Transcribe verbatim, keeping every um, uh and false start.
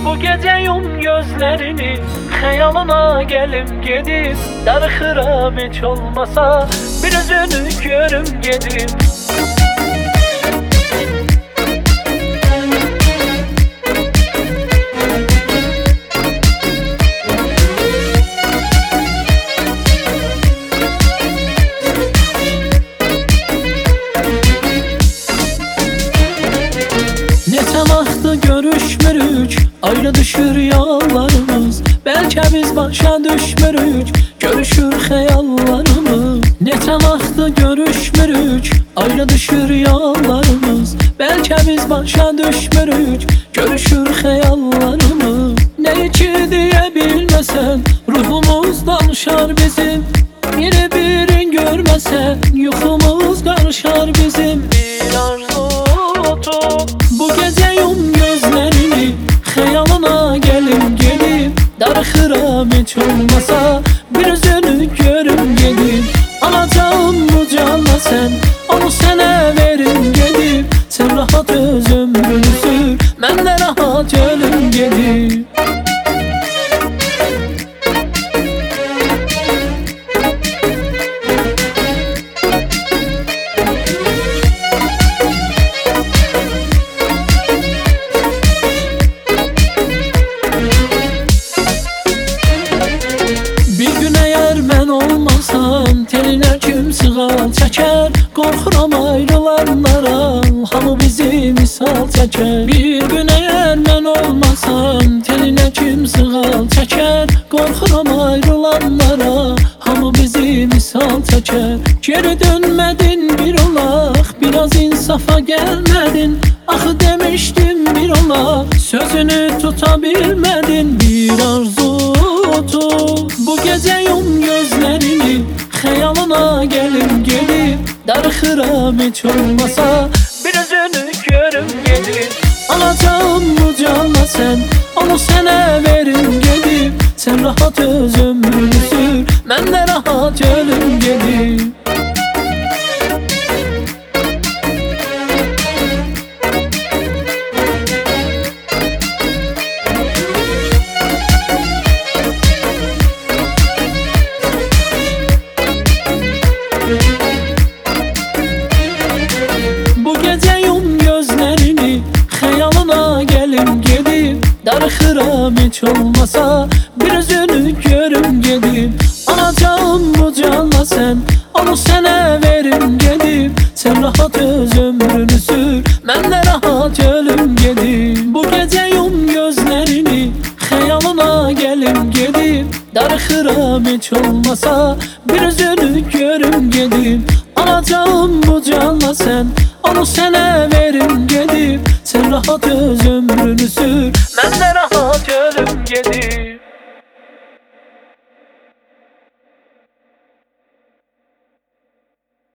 Bu gece yum gözlerini, xəyalına gelim gedib. Darıxıram heç olmasa, bir özünü görüm gedib. Neçə vaxtı görüşmürük, ayrı düşür yollarımız. Bəlkə biz başa düşmürük, görüşür xəyallarımız. Neçə vaxtı görüşmürük, ayrı düşür yollarımız. Bəlkə biz başa düşmürük, görüşür xəyallarımız. Nə ki deyə bilməsən, ruhumuz danışar bizim. Biri birin görməsə, yuxumuz qarışar bizim. Bir arzu tut, bu gece yum gözlerini, xəyalına gelim gelip. Darıxıram heç olmasa, bir özünü görüm gedib. Alacağım bu canla sen, onu sənə verim gedib. Sen rahat öz ömrünü sür, mən də rahat ölüm gedib. Telinə kim sığal çəkər, qorxuram ayrılanlara. Hamı bizi misal çəkər. Bir gün əgər mən olmasam, telinə kim sığal çəkər, qorxuram ayrılanlara. Hamı bizi misal çəkər. Geri dönmədin bir olaq, biraz insafa gəlmədin. Axı demişdim bir olaq, sözünü tuta bilmədin. Bir arzu tut, bu gece yum gözlerini, xəyalına gelim gedib. Darıxıram heç olmasa, bir özünü görüm gedib. Alacağım bu canla sen, onu sənə verim gedib. Sen rahat öz ömrünü sür, mən də rahat ölüm gedib. Darıxıram heç olmasa, bir özünü görüm gedib. Alacağım bu canla sen, onu sənə verim gedib. Sen rahat öz ömrünü sür, mən də rahat ölüm gedib. Bu gece yum gözlerini, xəyalına gelim gedib. Darıxıram heç olmasa, bir özünü görüm gedib. Alacağım bu canla sen, onu sənə verim gedib. Sen rahat öz ömrünü sür, mən də rahat ölüm gedib.